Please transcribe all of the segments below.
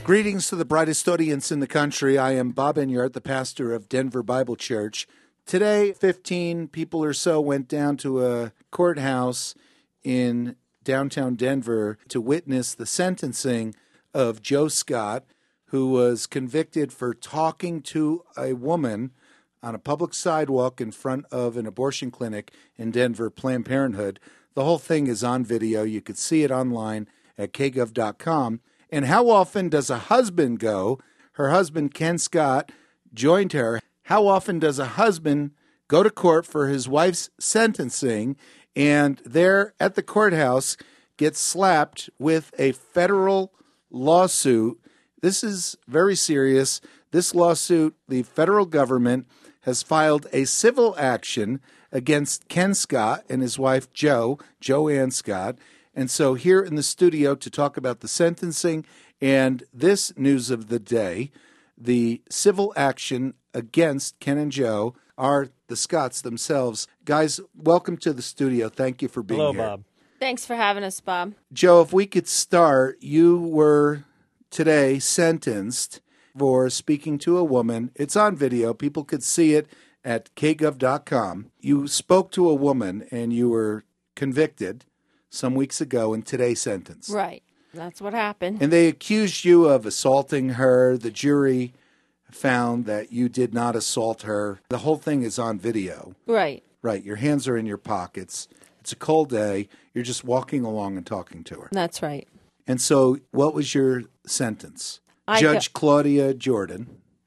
Greetings to the brightest audience in the country. I am Bob Enyart, the pastor of Denver Bible Church. Today, 15 people or so went down to a courthouse in downtown Denver to witness the sentencing of Joe Scott, who was convicted for talking to a woman on a public sidewalk in front of an abortion clinic in Denver, Planned Parenthood. The whole thing is on video. You could see it online at kgov.com. And how often does a husband go? Her husband, Ken Scott, joined her. How often does a husband go to court for his wife's sentencing and there at the courthouse gets slapped with a federal lawsuit? This is very serious. This lawsuit, the federal government has filed a civil action against Ken Scott and his wife, Joanne Scott. And so here in the studio to talk about the sentencing and this news of the day, the civil action against Ken and Joe, are the Scotts themselves. Guys, welcome to the studio. Thank you for being here. Hello, Bob. Thanks for having us, Bob. Joe, if we could start, you were today sentenced for speaking to a woman. It's on video. People could see it at kgov.com. You spoke to a woman and you were convicted some weeks ago and today sentenced. Right. That's what happened. And they accused you of assaulting her. The jury found that you did not assault her. The whole thing is on video. Right. Right. Your hands are in your pockets. It's a cold day. You're just walking along and talking to her. That's right. And so what was your sentence? Judge Claudia Jordan.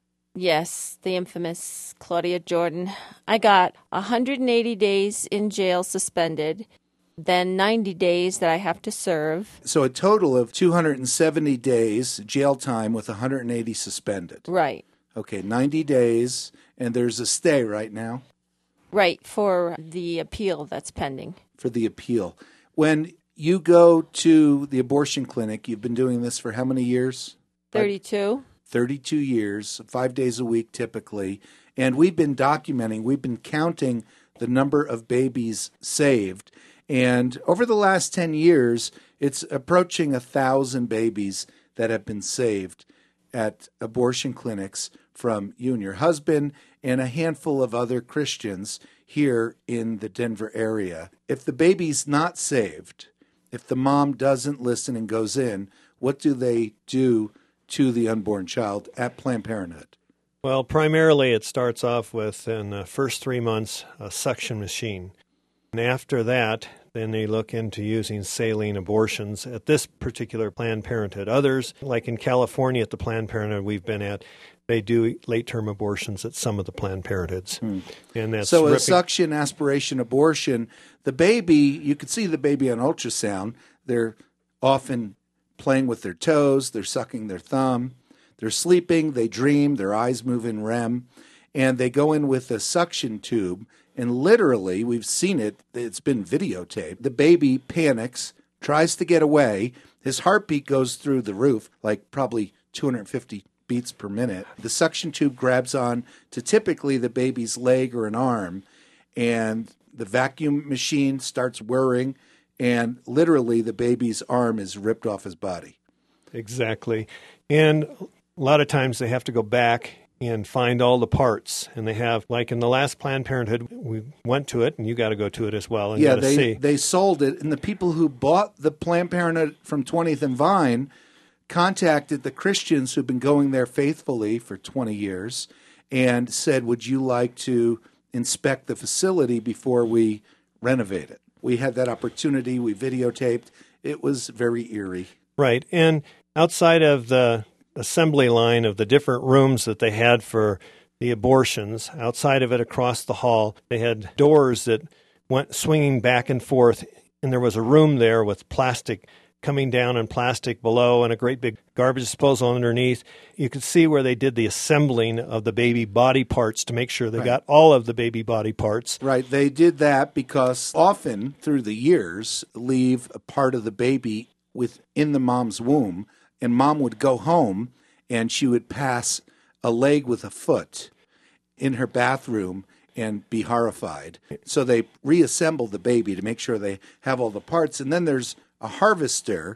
Yes, the infamous Claudia Jordan. I got 180 days in jail suspended, then 90 days that I have to serve. So a total of 270 days jail time with 180 suspended. Right. Okay, 90 days, and there's a stay right now? Right, for the appeal that's pending. For the appeal. When you go to the abortion clinic, you've been doing this for how many years? 32. 32 years, 5 days a week typically. And we've been documenting, we've been counting the number of babies saved. And over the last 10 years, it's approaching 1,000 babies that have been saved at abortion clinics from you and your husband and a handful of other Christians here in the Denver area. If the baby's not saved, if the mom doesn't listen and goes in, what do they do to the unborn child at Planned Parenthood? Well, primarily it starts off with, in the first 3 months, a suction machine. And after that, then they look into using saline abortions at this particular Planned Parenthood. Others, like in California at the Planned Parenthood we've been at, they do late-term abortions at some of the Planned Parenthoods. And that's so a suction aspiration abortion, the baby, you could see the baby on ultrasound. They're often playing with their toes, they're sucking their thumb, they're sleeping, they dream, their eyes move in REM, and they go in with a suction tube. And literally, we've seen it, it's been videotaped. The baby panics, tries to get away. His heartbeat goes through the roof, like probably 250 beats per minute. The suction tube grabs on to typically the baby's leg or an arm, and the vacuum machine starts whirring, and literally the baby's arm is ripped off his body. Exactly. And a lot of times they have to go back and find all the parts. And they have, like in the last Planned Parenthood, we went to it, and you got to go to it as well. And yeah, see. They sold it, and the people who bought the Planned Parenthood from 20th and Vine contacted the Christians who've been going there faithfully for 20 years and said, would you like to inspect the facility before we renovate it? We had that opportunity. We videotaped. It was very eerie. Right. And outside of the assembly line of the different rooms that they had for the abortions, outside of it across the hall, they had doors that went swinging back and forth, and there was a room there with plastic coming down and plastic below and a great big garbage disposal underneath. You could see where they did the assembling of the baby body parts to make sure they got all of the baby body parts. Right. They did that because often through the years leave a part of the baby within the mom's womb, and mom would go home and she would pass a leg with a foot in her bathroom and be horrified. So they reassemble the baby to make sure they have all the parts. And then there's a harvester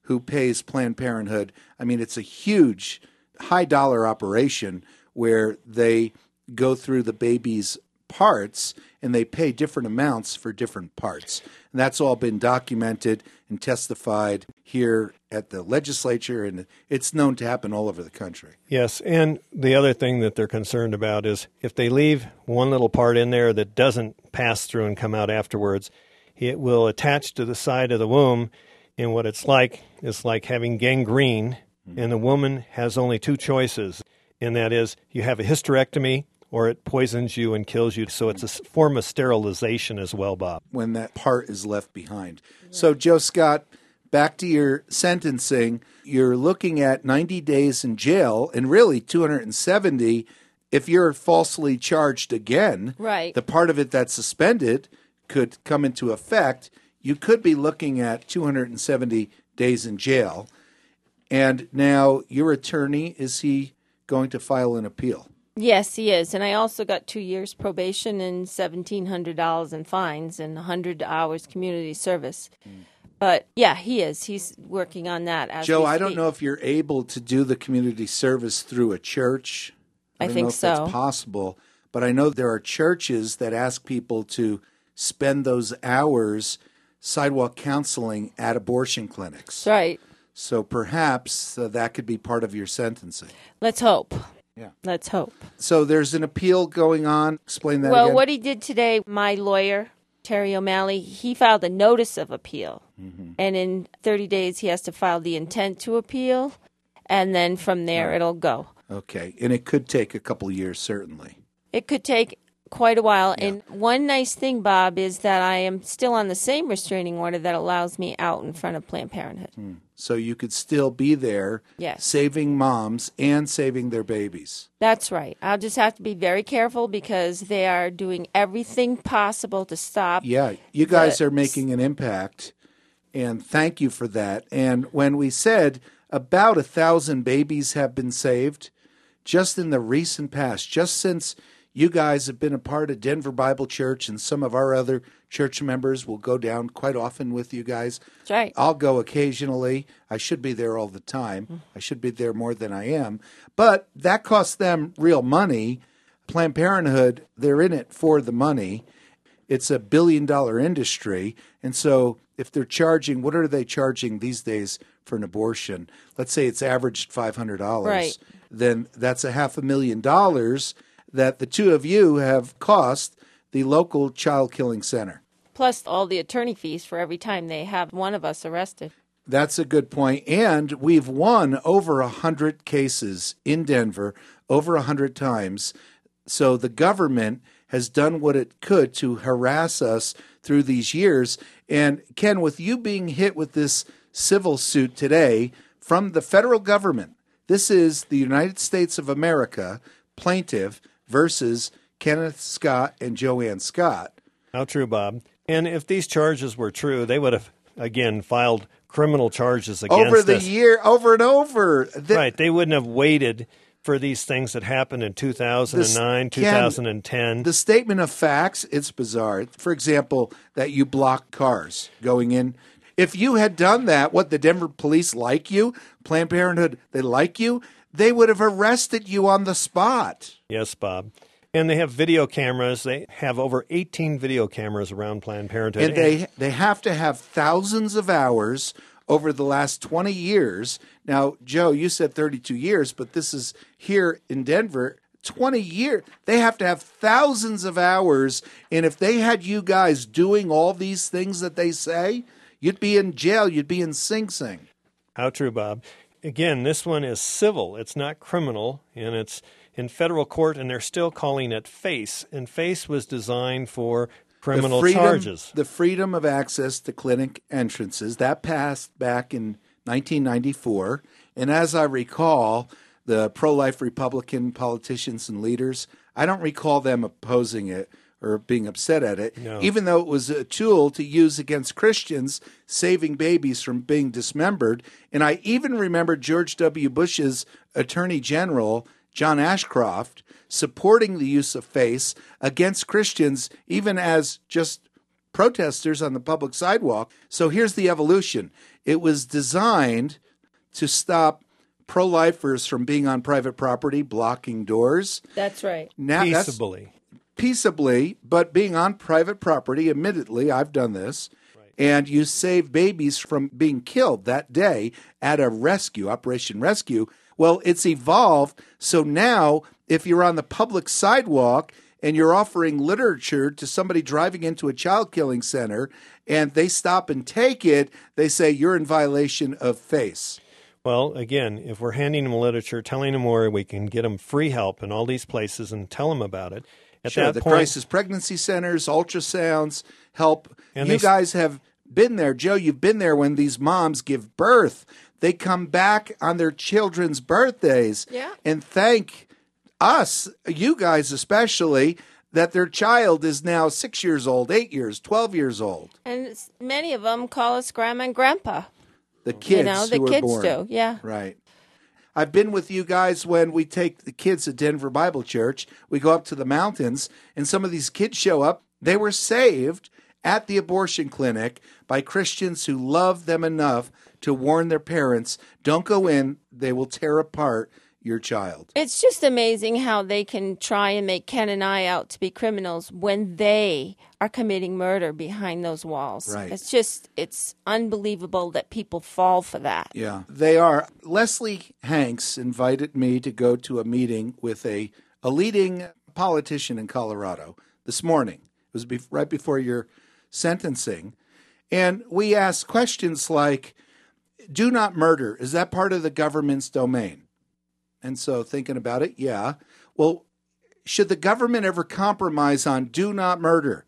who pays Planned Parenthood. I mean, it's a huge, high-dollar operation where they go through the baby's parts and they pay different amounts for different parts. And that's all been documented and testified here at the legislature, and it's known to happen all over the country. Yes, and the other thing that they're concerned about is if they leave one little part in there that doesn't pass through and come out afterwards, it will attach to the side of the womb, and what it's like is like having gangrene, and the woman has only two choices, and that is you have a hysterectomy or it poisons you and kills you. So it's a form of sterilization as well, Bob. When that part is left behind. So, Joe Scott, back to your sentencing. You're looking at 90 days in jail and really 270 if you're falsely charged again. Right. The part of it that's suspended could come into effect. You could be looking at 270 days in jail. And now your attorney, is he going to file an appeal? Yes, he is. And I also got 2 years probation and $1,700 in fines and 100 hours community service. But, yeah, he is. He's working on that as Joe, we I don't speak. know if you're able to do the community service through a church. I don't think know if so. that's possible. But I know there are churches that ask people to spend those hours sidewalk counseling at abortion clinics. That's right. So perhaps that could be part of your sentencing. Let's hope. Yeah. Let's hope. So there's an appeal going on. Explain that Well, again. what he did today, my lawyer, Terry O'Malley, he filed a notice of appeal. And in 30 days, he has to file the intent to appeal. And then from there, it'll go. Okay. And it could take a couple of years, certainly. It could take quite a while. Yeah. And one nice thing, Bob, is that I am still on the same restraining order that allows me out in front of Planned Parenthood. So you could still be there Yes. saving moms and saving their babies. That's right. I'll just have to be very careful because they are doing everything possible to stop. Yeah, you guys are making an impact, and thank you for that. And when we said about 1,000 babies have been saved just in the recent past, just since you guys have been a part of Denver Bible Church, and some of our other church members will go down quite often with you guys. That's right. I'll go occasionally. I should be there all the time. I should be there more than I am. But that costs them real money. Planned Parenthood, they're in it for the money. It's a billion-dollar industry. And so if they're charging, what are they charging these days for an abortion? Let's say it's averaged $500. Right. Then that's $500,000 that the two of you have cost the local child killing center. Plus all the attorney fees for every time they have one of us arrested. That's a good point. And we've won over 100 cases in Denver, over 100 times. So the government has done what it could to harass us through these years. And Ken, with you being hit with this civil suit today from the federal government, this is the United States of America plaintiff versus Kenneth Scott and Joanne Scott. How true, Bob. And if these charges were true, they would have, again, filed criminal charges against Over the us. year, over and over. Right. They wouldn't have waited for these things that happened in 2009, 2010. The statement of facts, it's bizarre. For example, that you block cars going in. If you had done that, what, the Denver police like you? Planned Parenthood, they like you? They would have arrested you on the spot. Yes, Bob. And they have video cameras. They have over 18 video cameras around Planned Parenthood. And they have to have thousands of hours over the last 20 years. Now, Joe, you said 32 years, but this is here in Denver, 20 years. They have to have thousands of hours. And if they had you guys doing all these things that they say, you'd be in jail. You'd be in Sing Sing. How true, Bob. Again, this one is civil. It's not criminal, and it's in federal court, and they're still calling it FACE. And FACE was designed for criminal charges. The freedom of access to clinic entrances, that passed back in 1994. And as I recall, the pro-life Republican politicians and leaders, I don't recall them opposing it or being upset at it, No. even though it was a tool to use against Christians, saving babies from being dismembered. And I even remember George W. Bush's Attorney General, John Ashcroft, supporting the use of FACE against Christians, even as just protesters on the public sidewalk. So here's the evolution. It was designed to stop pro-lifers from being on private property, blocking doors. That's right. Now, peaceably, but being on private property, admittedly, I've done this, and you save babies from being killed that day at a rescue, Operation Rescue. Well, it's evolved, so now if you're on the public sidewalk and you're offering literature to somebody driving into a child killing center and they stop and take it, they say you're in violation of FACE. Well, again, if we're handing them literature, telling them where we can get them free help in all these places and tell them about it, at sure, that the point, crisis pregnancy centers, ultrasounds, help. And you guys have been there. Joe, you've been there when these moms give birth. They come back on their children's birthdays and thank us, you guys especially, that their child is now 6 years old, 8 years, 12 years old. And many of them call us Grandma and Grandpa. The kids the who kids are born. do, yeah. Right. I've been with you guys when we take the kids at Denver Bible Church. We go up to the mountains, and some of these kids show up. They were saved at the abortion clinic by Christians who love them enough to warn their parents, don't go in, they will tear apart your child. It's just amazing how they can try and make Ken and I out to be criminals when they are committing murder behind those walls. Right. It's unbelievable that people fall for that. Yeah, they are. Leslie Hanks invited me to go to a meeting with a leading politician in Colorado this morning. It was right before your sentencing. And we asked questions like, do not murder, is that part of the government's domain? And so thinking about it, yeah. Well, should the government ever compromise on do not murder?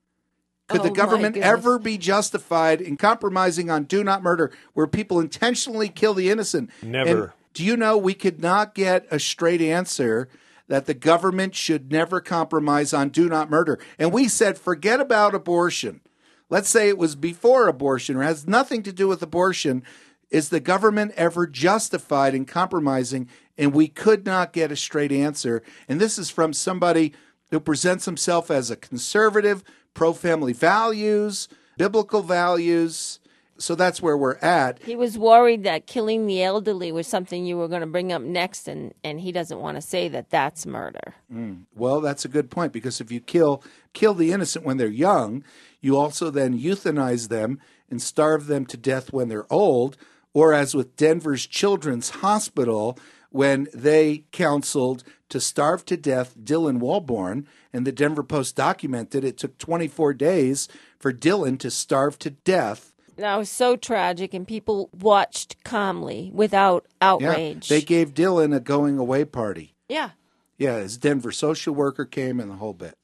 Could the government ever be justified in compromising on do not murder, where people intentionally kill the innocent? Never. And do you know we could not get a straight answer that the government should never compromise on do not murder? And we said, forget about abortion. Let's say it was before abortion or has nothing to do with abortion. Is the government ever justified in compromising? And we could not get a straight answer. And this is from somebody who presents himself as a conservative, pro-family values, biblical values. So that's where we're at. He was worried that killing the elderly was something you were going to bring up next, and he doesn't want to say that that's murder. Well, that's a good point, because if you kill the innocent when they're young, you also then euthanize them and starve them to death when they're old, or as with Denver's Children's Hospital, when they counseled to starve to death Dylan Walborn, and the Denver Post documented it took 24 days for Dylan to starve to death. That was so tragic, and people watched calmly without outrage. Yeah, they gave Dylan a going-away party. Yeah. Yeah, his Denver social worker came and the whole bit.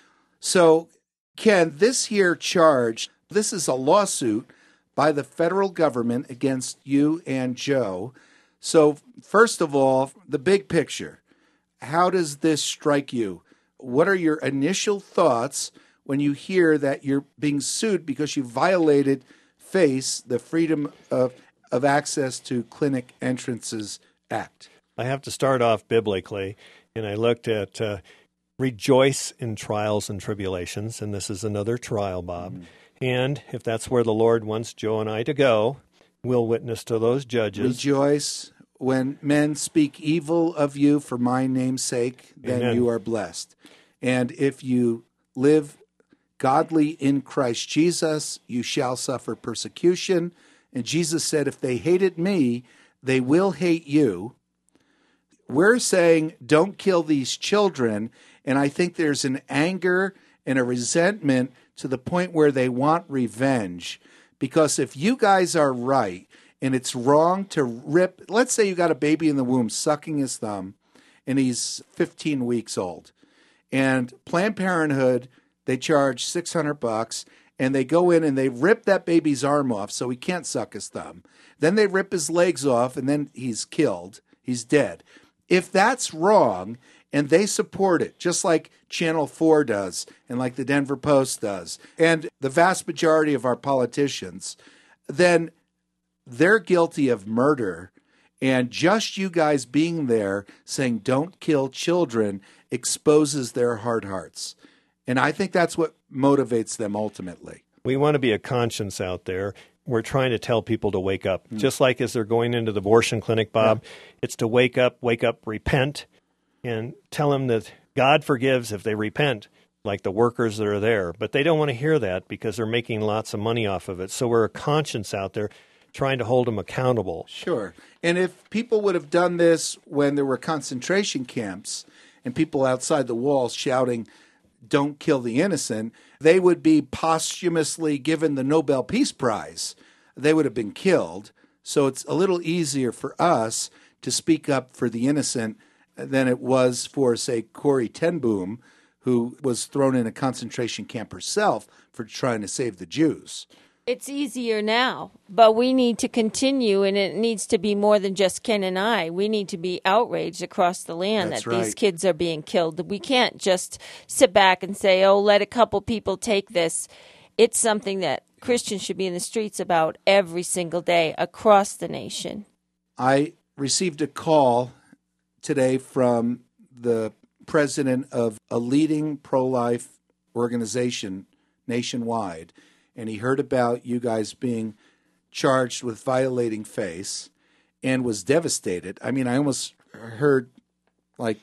So, Ken, this here charge, this is a lawsuit by the federal government against you and Joe. So, first of all, the big picture. How does this strike you? What are your initial thoughts when you hear that you're being sued because you violated FACE, the Freedom of Access to Clinic Entrances Act? I have to start off biblically, and I looked at rejoice in trials and tribulations, and this is another trial, Bob. And if that's where the Lord wants Joe and I to go, we'll witness to those judges. Rejoice when men speak evil of you for my name's sake, then Amen. You are blessed. And if you live godly in Christ Jesus, you shall suffer persecution. And Jesus said, if they hated me, they will hate you. We're saying, don't kill these children. And I think there's an anger and a resentment to the point where they want revenge. Because if you guys are right, and it's wrong to rip, let's say you got a baby in the womb sucking his thumb, and he's 15 weeks old. And Planned Parenthood, they charge $600, and they go in and they rip that baby's arm off so he can't suck his thumb. Then they rip his legs off, and then he's killed. He's dead. If that's wrong, and they support it, just like Channel 4 does, and like the Denver Post does, and the vast majority of our politicians, then they're guilty of murder. And just you guys being there saying don't kill children exposes their hard hearts. And I think that's what motivates them ultimately? We want to be a conscience out there. We're trying to tell people to wake up. Just like as they're going into the abortion clinic, Bob, it's to wake up, repent, and tell them that God forgives if they repent, like the workers that are there. But they don't want to hear that because they're making lots of money off of it. So we're a conscience out there trying to hold them accountable. Sure. And if people would have done this when there were concentration camps and people outside the walls shouting, "Don't kill the innocent," they would be posthumously given the Nobel Peace Prize. They would have been killed. So it's a little easier for us to speak up for the innocent than it was for, say, Corrie ten Boom, who was thrown in a concentration camp herself for trying to save the Jews. It's easier now, but we need to continue, and it needs to be more than just Ken and I. We need to be outraged across the land That's that right. these kids are being killed. We can't just sit back and say, oh, let a couple people take this. It's something that Christians should be in the streets about every single day across the nation. I received a call today from the president of a leading pro-life organization nationwide, and he heard about you guys being charged with violating faith and was devastated. I mean, I almost heard like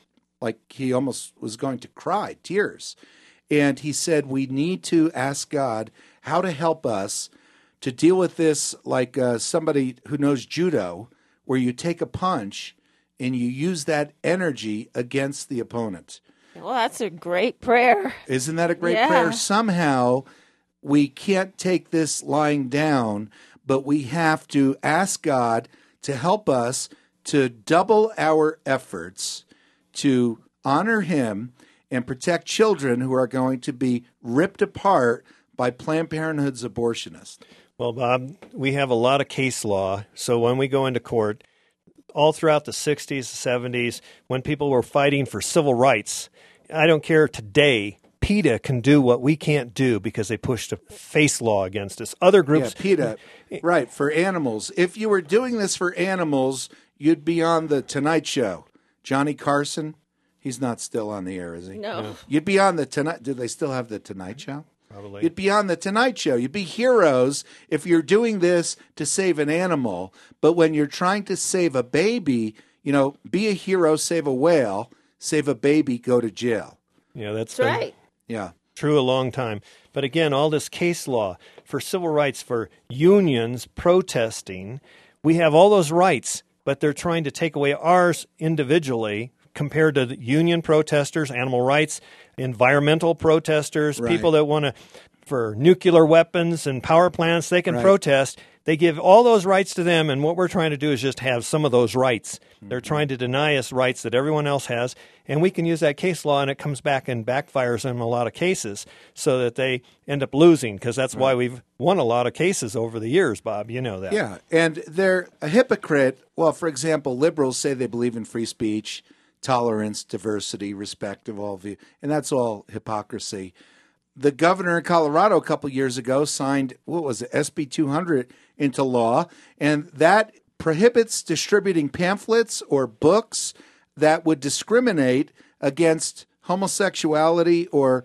he almost was going to cry, tears. And he said, we need to ask God how to help us to deal with this like somebody who knows judo, where you take a punch and you use that energy against the opponent. Well, that's a great prayer. Isn't that a great Yeah. prayer? Somehow we can't take this lying down, but we have to ask God to help us to double our efforts to honor Him and protect children who are going to be ripped apart by Planned Parenthood's abortionists. Well, Bob, we have a lot of case law. So when we go into court, all throughout the 60s, the 70s, when people were fighting for civil rights, I don't care today, PETA can do what we can't do because they pushed a face law against us. Other groups... Yeah, PETA, right, for animals. If you were doing this for animals, you'd be on the Tonight Show. Johnny Carson, he's not still on the air, is he? No. You'd be on the Tonight... Do they still have the Tonight Show? Probably. You'd be on the Tonight Show. You'd be heroes if you're doing this to save an animal. But when you're trying to save a baby, you know, be a hero, save a whale, save a baby, go to jail. Yeah, that's That's right. Yeah. true a long time. But again, all this case law for civil rights, for unions protesting, we have all those rights, but they're trying to take away ours individually compared to the union protesters, animal rights, environmental protesters, Right. people that want to, for nuclear weapons and power plants, they can protest. They give all those rights to them, and what we're trying to do is just have some of those rights. They're trying to deny us rights that everyone else has, and we can use that case law, and it comes back and backfires in a lot of cases so that they end up losing, because that's why we've won a lot of cases over the years, Bob. You know that. Yeah, and they're a hypocrite. Well, for example, liberals say they believe in free speech, tolerance, diversity, respect of all views, and that's all hypocrisy. The governor in Colorado a couple years ago signed, what was it, SB 200 into law, and that prohibits distributing pamphlets or books that would discriminate against homosexuality or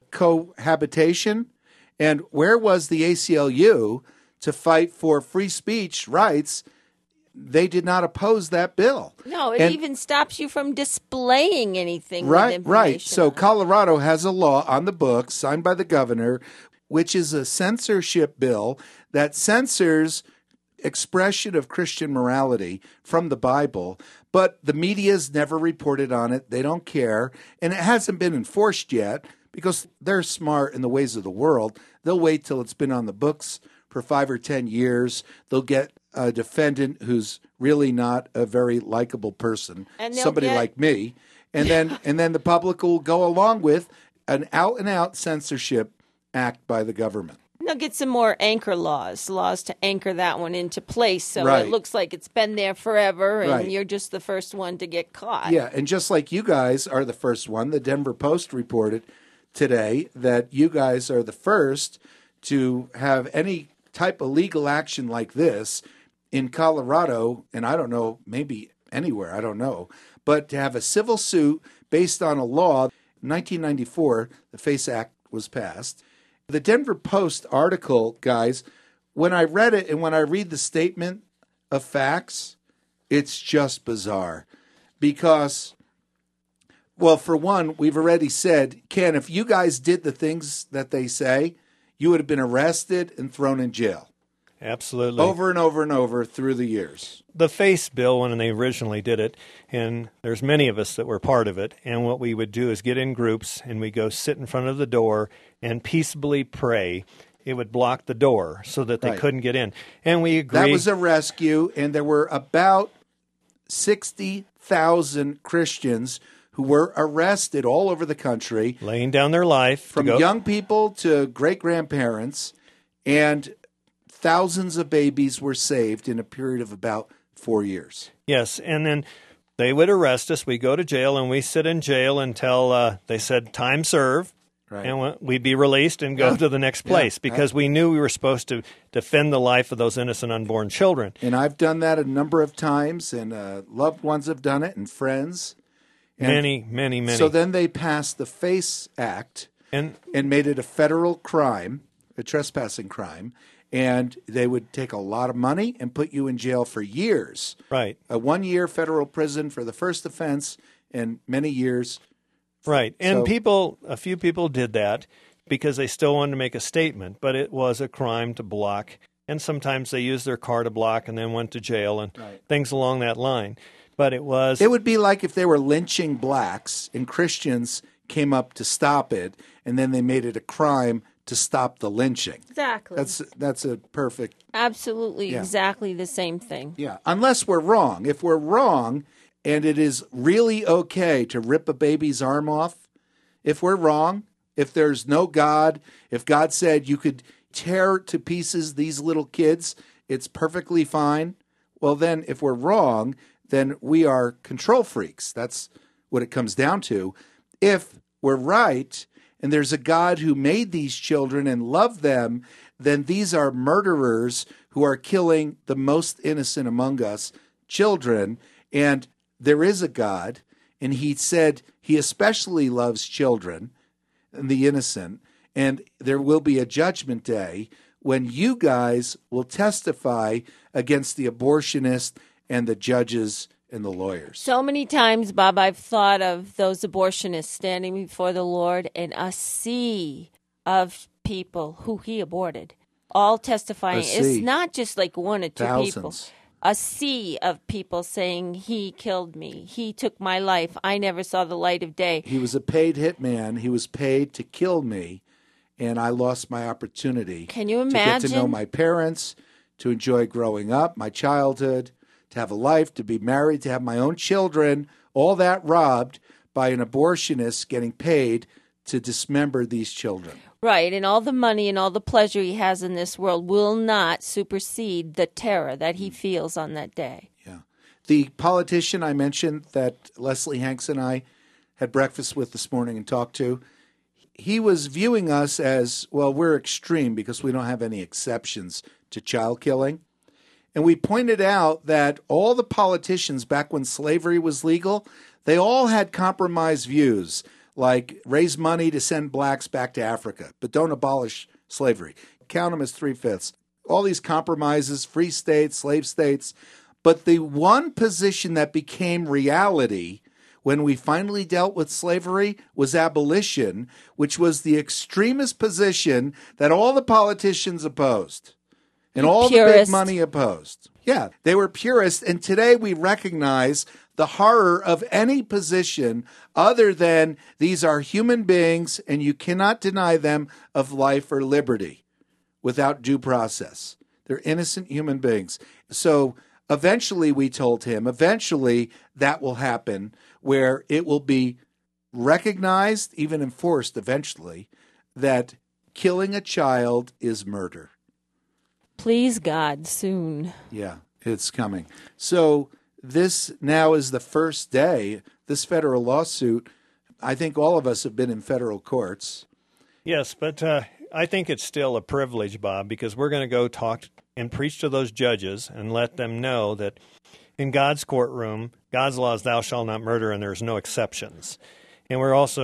cohabitation. And where was the ACLU to fight for free speech rights? They did not oppose that bill. No, it And- even stops you from displaying anything with Right, information right. So on it. Colorado has a law on the books signed by the governor, which is a censorship bill that censors expression of Christian morality from the Bible, but the media's never reported on it. They don't care, and it hasn't been enforced yet because they're smart in the ways of the world. They'll wait till it's been on the books for 5 or 10 years. They'll get a defendant who's really not a very likable person, And they'll somebody get- like me, and then the public will go along with an out-and-out censorship act by the government. They'll get some more anchor laws to anchor that one into place so Right. it looks like it's been there forever and Right. you're just the first one to get caught. Yeah, and just like you guys are the first one, the Denver Post reported today that you guys are the first to have any type of legal action like this in Colorado, and I don't know, maybe anywhere, I don't know, but to have a civil suit based on a law. In 1994, the FACE Act was passed, The Denver Post article, guys, when I read it and when I read the statement of facts, it's just bizarre. Because, well, for one, we've already said, Ken, if you guys did the things that they say, you would have been arrested and thrown in jail. Absolutely. Over and over and over through the years. The FACE bill, when they originally did it, and there's many of us that were part of it, and what we would do is get in groups, and we go sit in front of the door and peaceably pray. It would block the door so that they couldn't get in. And we agreed. That was a rescue, and there were about 60,000 Christians who were arrested all over the country. Laying down their life. From young people to great-grandparents, and thousands of babies were saved in a period of about 4 years. Yes, and then they would arrest us. We go to jail, and we sit in jail until they said time served, and we'd be released and go to the next place because we knew we were supposed to defend the life of those innocent unborn children. And I've done that a number of times, and loved ones have done it, and friends. And many. So then they passed the FACE Act and made it a federal crime, a trespassing crime. And they would take a lot of money and put you in jail for years. Right. A 1-year federal prison for the first offense and many years. Right. And a few people did that because they still wanted to make a statement, but it was a crime to block. And sometimes they used their car to block and then went to jail and things along that line. But it would be like if they were lynching blacks and Christians came up to stop it, and then they made it a crime to stop the lynching. Exactly. That's a perfect... Absolutely, exactly the same thing. Yeah, unless we're wrong. If we're wrong and it is really okay to rip a baby's arm off, if we're wrong, if there's no God, if God said you could tear to pieces these little kids, it's perfectly fine. Well, then if we're wrong, then we are control freaks. That's what it comes down to. If we're right, and there's a God who made these children and loved them, then these are murderers who are killing the most innocent among us, children. And there is a God, and he said he especially loves children and the innocent. And there will be a judgment day when you guys will testify against the abortionists and the judges and the lawyers. So many times, Bob, I've thought of those abortionists standing before the Lord and a sea of people who he aborted, all testifying. It's not just like one or two people. A sea of people saying, he killed me. He took my life. I never saw the light of day. He was a paid hitman. He was paid to kill me, and I lost my opportunity. Can you imagine? To get to know my parents, to enjoy growing up, my childhood, to have a life, to be married, to have my own children, all that robbed by an abortionist getting paid to dismember these children. Right, and all the money and all the pleasure he has in this world will not supersede the terror that he feels on that day. Yeah. The politician I mentioned that Leslie Hanks and I had breakfast with this morning and talked to, he was viewing us as, well, we're extreme because we don't have any exceptions to child killing. And we pointed out that all the politicians back when slavery was legal, they all had compromised views, like raise money to send blacks back to Africa, but don't abolish slavery. Count them as 3/5. All these compromises, free states, slave states. But the one position that became reality when we finally dealt with slavery was abolition, which was the extremist position that all the politicians opposed. And all the big money opposed. Yeah, they were purists. And today we recognize the horror of any position other than these are human beings and you cannot deny them of life or liberty without due process. They're innocent human beings. So eventually, we told him, eventually that will happen where it will be recognized, even enforced eventually, that killing a child is murder. Please God, soon. Yeah, it's coming. So this now is the first day, this federal lawsuit. I think all of us have been in federal courts. Yes, but I think it's still a privilege, Bob, because we're going to go talk and preach to those judges and let them know that in God's courtroom, God's law is thou shalt not murder, and there's no exceptions. And we're also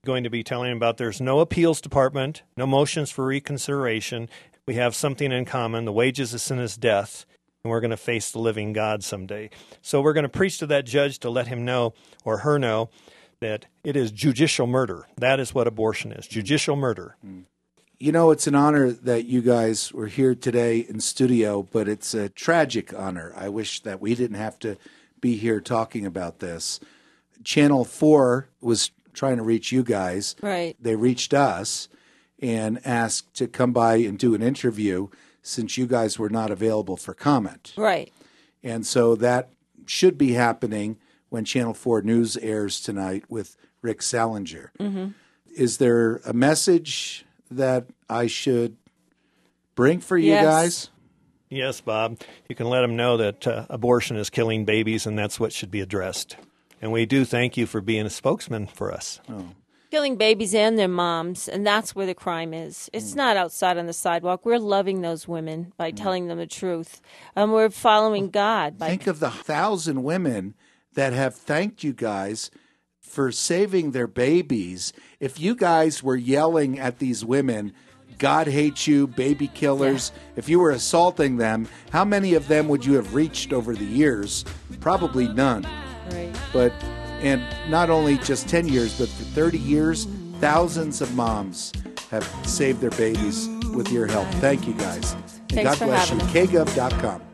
going to be telling them about there's no appeals department, no motions for reconsideration. We have something in common. The wages of sin is death, and we're going to face the living God someday. So we're going to preach to that judge to let him know, or her know, that it is judicial murder. That is what abortion is, judicial murder. You know, it's an honor that you guys were here today in studio, but it's a tragic honor. I wish that we didn't have to be here talking about this. Channel 4 was trying to reach you guys. Right. They reached us and asked to come by and do an interview since you guys were not available for comment. Right. And so that should be happening when Channel 4 News airs tonight with Rick Salinger. Mm-hmm. Is there a message that I should bring for you guys? Yes, Bob. You can let them know that abortion is killing babies, and that's what should be addressed. And we do thank you for being a spokesman for us. Oh. Killing babies and their moms, and that's where the crime is. It's not outside on the sidewalk. We're loving those women by telling them the truth. We're following God. Think of the 1,000 women that have thanked you guys for saving their babies. If you guys were yelling at these women, God hates you, baby killers, if you were assaulting them, how many of them would you have reached over the years? Probably none. Right. And not only just 10 years, but for 30 years, thousands of moms have saved their babies with your help. Thank you guys. And Thanks God bless you. having us. KGov.com.